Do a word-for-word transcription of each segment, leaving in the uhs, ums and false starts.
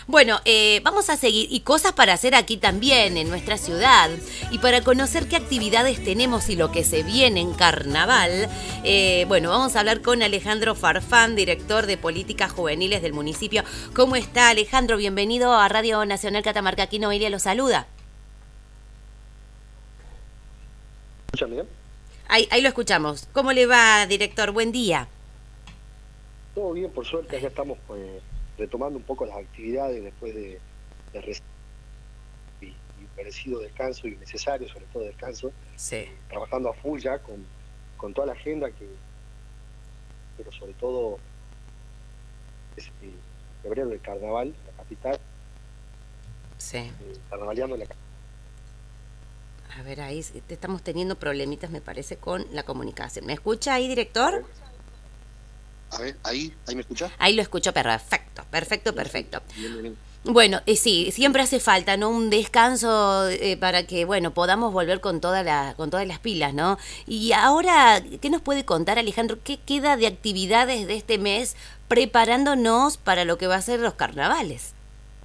Bueno, eh, vamos a seguir y cosas para hacer aquí también en nuestra ciudad. Y para conocer qué actividades tenemos y lo que se viene en carnaval, eh, bueno, vamos a hablar con Alejandro Farfán, director de Políticas Juveniles del municipio. ¿Cómo está, Alejandro? Bienvenido a Radio Nacional Catamarca. Aquí Noelia lo saluda. ¿Escuchan bien? Ahí, ahí lo escuchamos. ¿Cómo le va, director? Buen día. Todo bien, por suerte, ya estamos pues, retomando un poco las actividades después de, de recién y, y merecido descanso y necesario, sobre todo descanso, Sí. eh, trabajando a full ya con, con toda la agenda, que pero sobre todo es eh, febrero del carnaval, la capital, Sí. eh, carnavaleando en la capital. A ver, ahí estamos teniendo problemitas, me parece, con la comunicación. ¿Me escucha ahí, director? A ver, ahí, ahí me escucha. Ahí lo escucho, perfecto, perfecto, perfecto. Bien, bien, bien. Bueno, eh, sí, siempre hace falta, ¿no? Un descanso eh, para que, bueno, podamos volver con toda la, con todas las pilas, ¿no? Y ahora, ¿qué nos puede contar, Alejandro? ¿Qué queda de actividades de este mes preparándonos para lo que va a ser los carnavales?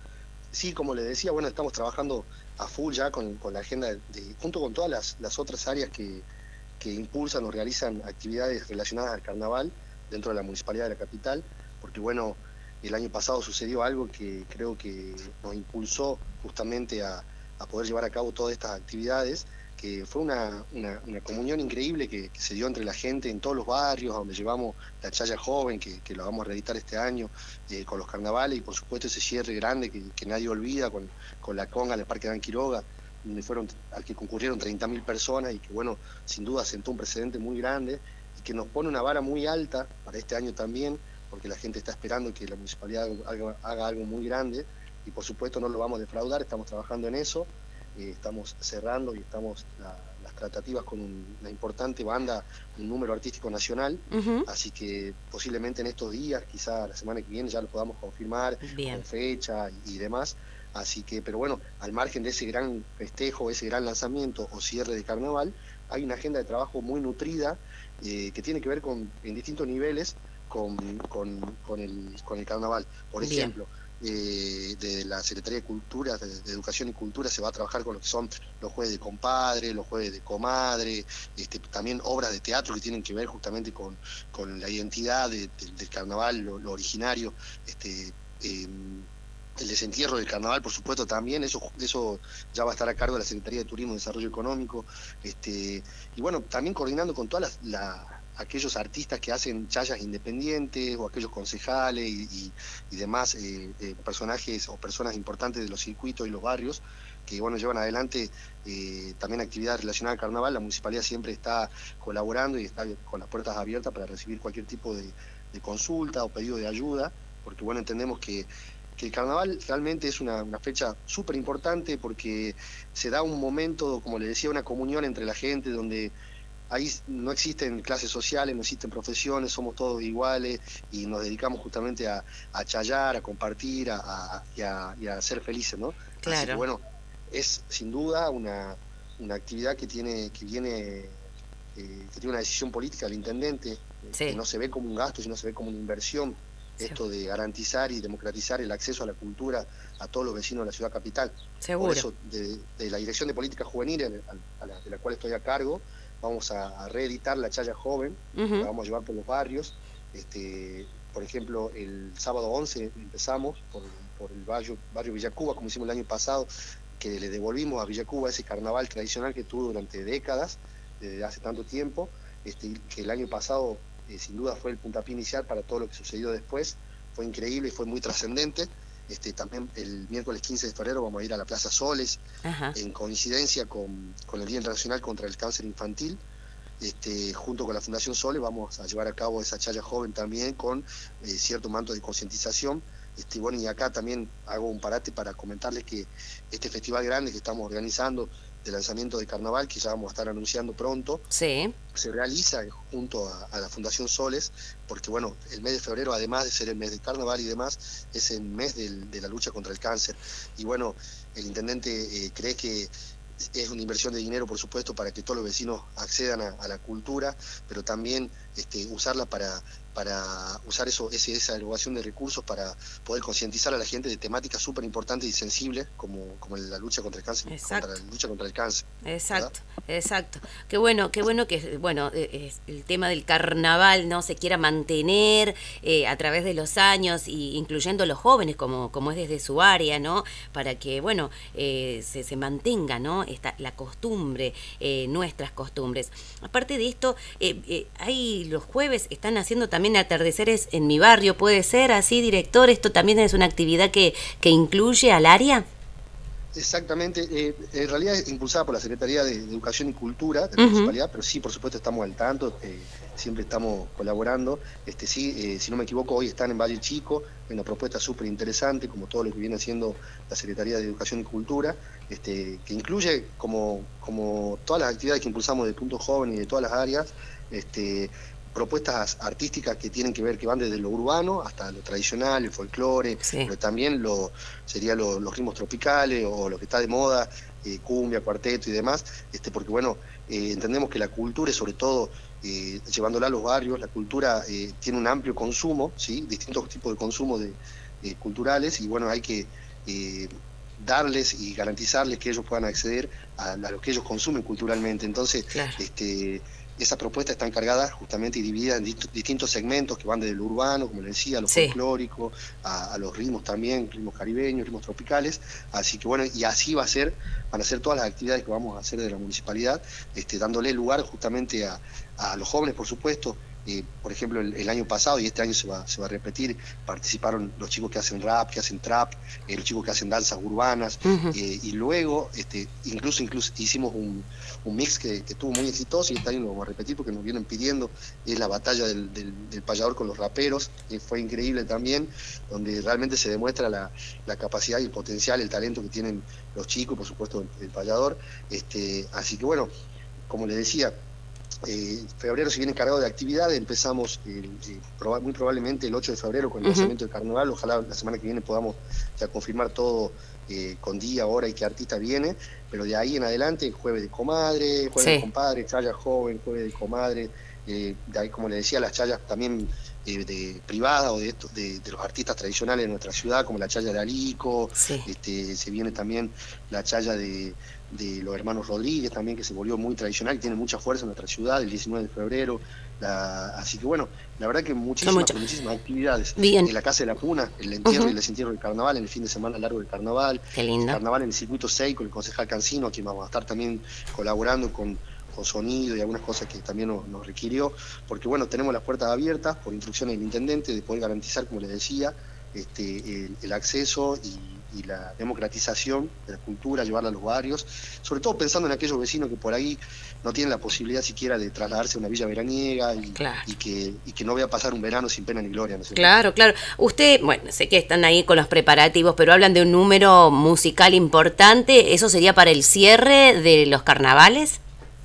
Sí, como le decía, bueno, estamos trabajando a full ya con, con la agenda, de, junto con todas las, las otras áreas que, que impulsan o realizan actividades relacionadas al carnaval dentro de la Municipalidad de la Capital, porque bueno, el año pasado sucedió algo que creo que nos impulsó justamente a, a poder llevar a cabo todas estas actividades, que fue una, una, una comunión increíble que, que se dio entre la gente en todos los barrios, a donde llevamos la chaya joven, que, que lo vamos a reeditar este año, eh, con los carnavales, y por supuesto ese cierre grande que, que nadie olvida, con, con la conga en el Parque Dan Quiroga, donde fueron, al que concurrieron treinta mil personas, y que bueno, sin duda sentó un precedente muy grande, y que nos pone una vara muy alta para este año también, porque la gente está esperando que la municipalidad haga, haga algo muy grande, y por supuesto no lo vamos a defraudar, estamos trabajando en eso. Eh, estamos cerrando y estamos la, las tratativas con un, una importante banda, un número artístico nacional, uh-huh. Así que posiblemente en estos días, quizá la semana que viene ya lo podamos confirmar. Bien. Con fecha y, y demás, así que, pero bueno, al margen de ese gran festejo, ese gran lanzamiento o cierre de carnaval, hay una agenda de trabajo muy nutrida, eh, que tiene que ver con, en distintos niveles, con, con, con, el, con el carnaval. Por Bien. ejemplo, Eh, de la Secretaría de Cultura, de, de Educación y Cultura, se va a trabajar con lo que son los jueves de compadre, los jueves de comadre, este, también obras de teatro que tienen que ver justamente con, con la identidad de, de, del carnaval, lo, lo originario, este, eh, el desentierro del carnaval, por supuesto, también, eso, eso ya va a estar a cargo de la Secretaría de Turismo y Desarrollo Económico, este, y bueno, también coordinando con todas las... La, aquellos artistas que hacen chayas independientes o aquellos concejales y, y, y demás eh, eh, personajes o personas importantes de los circuitos y los barrios que bueno llevan adelante eh, también actividades relacionadas al carnaval. La municipalidad siempre está colaborando y está con las puertas abiertas para recibir cualquier tipo de, de consulta o pedido de ayuda, porque bueno, entendemos que que el carnaval realmente es una, una fecha súper importante porque se da un momento, como le decía, una comunión entre la gente donde ahí no existen clases sociales, no existen profesiones, somos todos iguales y nos dedicamos justamente a, a chayar, a compartir a, a, y, a, y a ser felices, ¿no? Claro. Así que bueno, es sin duda una, una actividad que tiene, que viene, eh, que tiene una decisión política del intendente, sí. Que no se ve como un gasto, sino se ve como una inversión, sí. Esto de garantizar y democratizar el acceso a la cultura a todos los vecinos de la ciudad capital. Seguro. Por eso, de, de la Dirección de Políticas Juveniles, a la, de la cual estoy a cargo, vamos a, a reeditar la chaya joven, uh-huh. La vamos a llevar por los barrios. Este, por ejemplo, el sábado once empezamos por, por el barrio, barrio Villa Cuba, como hicimos el año pasado, que le devolvimos a Villa Cuba ese carnaval tradicional que tuvo durante décadas, desde hace tanto tiempo, este, que el año pasado eh, sin duda fue el puntapié inicial para todo lo que sucedió después. Fue increíble y fue muy trascendente. Este, también el miércoles quince de febrero vamos a ir a la Plaza Soles, Ajá. En coincidencia con, con el Día Internacional contra el Cáncer Infantil. Este, junto con la Fundación Soles vamos a llevar a cabo esa chaya joven también con eh, cierto manto de concientización. Este, bueno, y acá también hago un parate para comentarles que este festival grande que estamos organizando de lanzamiento de carnaval, que ya vamos a estar anunciando pronto, sí. Se realiza junto a, a la Fundación Soles, porque bueno, el mes de febrero, además de ser el mes del carnaval y demás, es el mes del, de la lucha contra el cáncer. Y bueno, el intendente eh, cree que es una inversión de dinero, por supuesto, para que todos los vecinos accedan a, a la cultura, pero también este, usarla para, para usar eso, ese, esa erogación de recursos para poder concientizar a la gente de temáticas súper importantes y sensibles como, como la lucha contra el cáncer, Exacto. contra la lucha contra el cáncer. Exacto, ¿verdad? Exacto. Qué bueno, qué bueno que bueno eh, el tema del carnaval no se quiera mantener eh, a través de los años y incluyendo los jóvenes como como es desde su área, ¿no? Para que bueno eh, se, se mantenga, ¿no? Esta la costumbre, eh, nuestras costumbres. Aparte de esto, eh, eh, hay los jueves están haciendo también atardeceres en mi barrio, puede ser así, director. Esto también es una actividad que que incluye al área. Exactamente, eh, en realidad es impulsada por la Secretaría de, de Educación y Cultura de la uh-huh. Municipalidad, pero sí, por supuesto, estamos al tanto, eh, siempre estamos colaborando. Este, sí, eh, si no me equivoco, hoy están en Valle Chico, una propuesta súper interesante, como todo lo que viene haciendo la Secretaría de Educación y Cultura, este, que incluye, como, como todas las actividades que impulsamos de Punto Joven y de todas las áreas, este, propuestas artísticas que tienen que ver, que van desde lo urbano hasta lo tradicional, el folclore, sí. Pero también lo sería lo, los ritmos tropicales o lo que está de moda, eh, cumbia, cuarteto y demás, este, porque bueno, eh, entendemos que la cultura es sobre todo, eh, llevándola a los barrios, la cultura eh, tiene un amplio consumo, ¿sí? Distintos tipos de consumo de, eh, culturales, y bueno, hay que eh, darles y garantizarles que ellos puedan acceder a, a lo que ellos consumen culturalmente. Entonces, claro. este esa propuesta está encargada justamente y dividida en dist distintos segmentos que van desde lo urbano, como les decía, a lo sí. folclórico, a, a los ritmos también, ritmos caribeños, ritmos tropicales. Así que bueno, y así va a ser, van a ser todas las actividades que vamos a hacer de la municipalidad, este, dándole lugar justamente a, a los jóvenes, por supuesto. Eh, por ejemplo, el, el año pasado, y este año se va, se va a repetir, participaron los chicos que hacen rap, que hacen trap, eh, los chicos que hacen danzas urbanas, uh-huh. eh, y luego este, incluso, incluso hicimos un, un mix que, que estuvo muy exitoso, y este año lo vamos a repetir porque nos vienen pidiendo, es la batalla del, del, del payador con los raperos, que fue increíble también, donde realmente se demuestra la, la capacidad y el potencial, el talento que tienen los chicos, por supuesto el, el payador. Este, así que bueno, como les decía, Eh, febrero se viene cargado de actividades, empezamos eh, eh, proba muy probablemente el ocho de febrero con el uh-huh. lanzamiento del carnaval, ojalá la semana que viene podamos ya confirmar todo eh, con día, hora y qué artista viene, pero de ahí en adelante, jueves de comadre, jueves sí. de compadre, chaya joven, jueves de comadre, eh, de ahí como les decía, las chayas también eh, de privada o de, esto, de, de los artistas tradicionales de nuestra ciudad, como la chaya de Alico, sí. este, se viene también la chaya de de los hermanos Rodríguez también, que se volvió muy tradicional y tiene mucha fuerza en nuestra ciudad, el diecinueve de febrero, la, así que bueno, la verdad que muchísimas, mucho. muchísimas actividades. Bien. En la Casa de la Puna, el entierro uh-huh. y el desentierro del carnaval, en el fin de semana largo del carnaval, qué lindo. El carnaval en el circuito seis con el concejal Cancino, a quien vamos a estar también colaborando con, con sonido y algunas cosas que también nos, nos requirió, porque bueno, tenemos las puertas abiertas por instrucciones del intendente de poder garantizar, como les decía, este, el, el acceso y y la democratización de la cultura, llevarla a los barrios, sobre todo pensando en aquellos vecinos que por ahí no tienen la posibilidad siquiera de trasladarse a una villa veraniega y, claro. y, que, y que no vaya a pasar un verano sin pena ni gloria. ¿No sé? Claro, claro. Usted, bueno, sé que están ahí con los preparativos, pero hablan de un número musical importante, ¿eso sería para el cierre de los carnavales?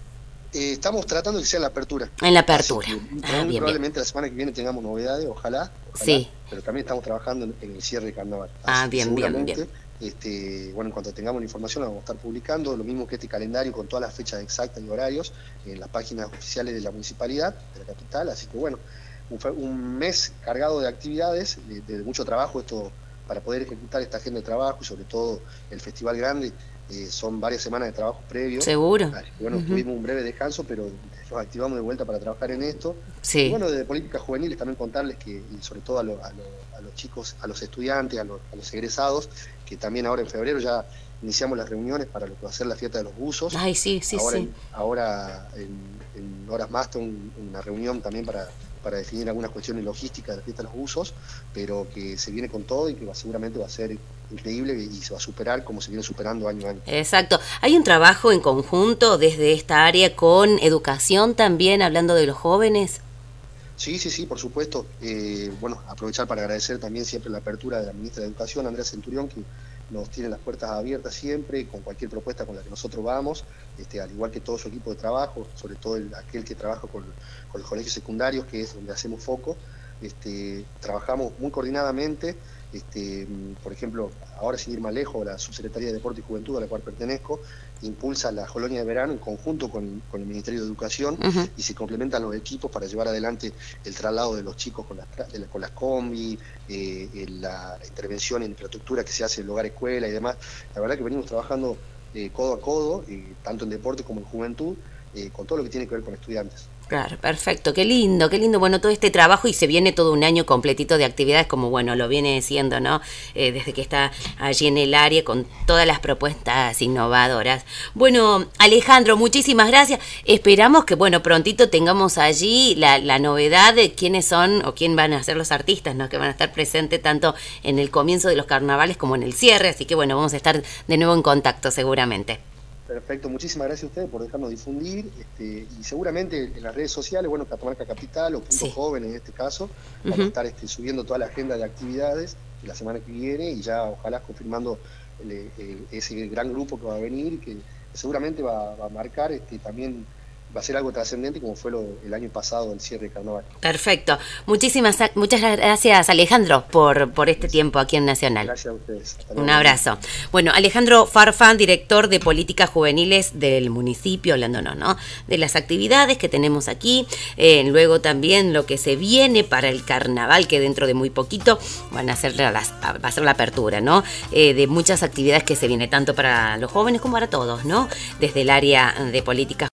Eh, estamos tratando de que sea en la apertura. En la apertura. Que, ah, bien, probablemente bien. La semana que viene tengamos novedades, ojalá. ojalá sí. Pero también estamos trabajando en, en el cierre de carnaval. Ah, Así bien, bien, bien. Este, bueno, en cuanto tengamos la información la vamos a estar publicando, lo mismo que este calendario con todas las fechas exactas y horarios en las páginas oficiales de la municipalidad, de la capital. Así que bueno, un, un mes cargado de actividades, de, de mucho trabajo, esto para poder ejecutar esta agenda de trabajo y sobre todo el Festival Grande. Eh, son varias semanas de trabajo previo. Seguro. Bueno, uh-huh. tuvimos un breve descanso, pero nos activamos de vuelta para trabajar en esto. Sí. Y bueno, de políticas juveniles también contarles que, y sobre todo a, lo, a, lo, a los chicos, a los estudiantes, a, lo, a los egresados, que también ahora en febrero ya iniciamos las reuniones para lo que va a ser la fiesta de los buzos. Ay, sí, sí, ahora sí. En, ahora en, en horas más tengo un, una reunión también para para definir algunas cuestiones logísticas de la fiesta de los buzos, pero que se viene con todo y que va, seguramente va a ser increíble y se va a superar como se viene superando año a año. Exacto. Hay un trabajo en conjunto desde esta área con educación también, hablando de los jóvenes. Sí, sí, sí, por supuesto. Eh, bueno, aprovechar para agradecer también siempre la apertura de la ministra de Educación, Andrea Centurión, que nos tiene las puertas abiertas siempre, con cualquier propuesta con la que nosotros vamos, este, al igual que todo su equipo de trabajo, sobre todo el, aquel que trabaja con, con los colegios secundarios, que es donde hacemos foco. Este, trabajamos muy coordinadamente, Este, por ejemplo, ahora sin ir más lejos, la Subsecretaría de Deporte y Juventud, a la cual pertenezco, impulsa la colonia de verano en conjunto con, con el Ministerio de Educación, uh-huh. y se complementan los equipos para llevar adelante el traslado de los chicos con las, con las combi, eh, la, la intervención en infraestructura que se hace en el hogar escuela y demás. La verdad que venimos trabajando eh, codo a codo, eh, tanto en deporte como en juventud, eh, con todo lo que tiene que ver con estudiantes. Claro, perfecto, qué lindo, qué lindo, bueno, todo este trabajo, y se viene todo un año completito de actividades, como bueno, lo viene siendo, ¿no? Eh, desde que está allí en el área con todas las propuestas innovadoras. Bueno, Alejandro, muchísimas gracias. Esperamos que, bueno, prontito tengamos allí la, la novedad de quiénes son o quién van a ser los artistas, ¿no? Que van a estar presentes tanto en el comienzo de los carnavales como en el cierre, así que bueno, vamos a estar de nuevo en contacto seguramente. Perfecto, muchísimas gracias a ustedes por dejarnos difundir, este, y seguramente en las redes sociales, bueno, Catamarca Capital o Punto sí. Joven en este caso, uh-huh. van a estar este, subiendo toda la agenda de actividades la semana que viene, y ya ojalá confirmando el, el, ese gran grupo que va a venir, y que seguramente va, va a marcar este, también, va a ser algo trascendente como fue lo, el año pasado el cierre de carnaval. Perfecto, muchísimas muchas gracias, Alejandro, por, por este tiempo aquí en Nacional. Gracias a ustedes. Un abrazo. Bueno, Alejandro Farfán, director de Políticas Juveniles del municipio, hablándonos, ¿no?, de las actividades que tenemos aquí, eh, luego también lo que se viene para el carnaval, que dentro de muy poquito van a hacer la, va a ser la apertura, ¿no?, eh, de muchas actividades que se viene tanto para los jóvenes como para todos, ¿no?, desde el área de políticas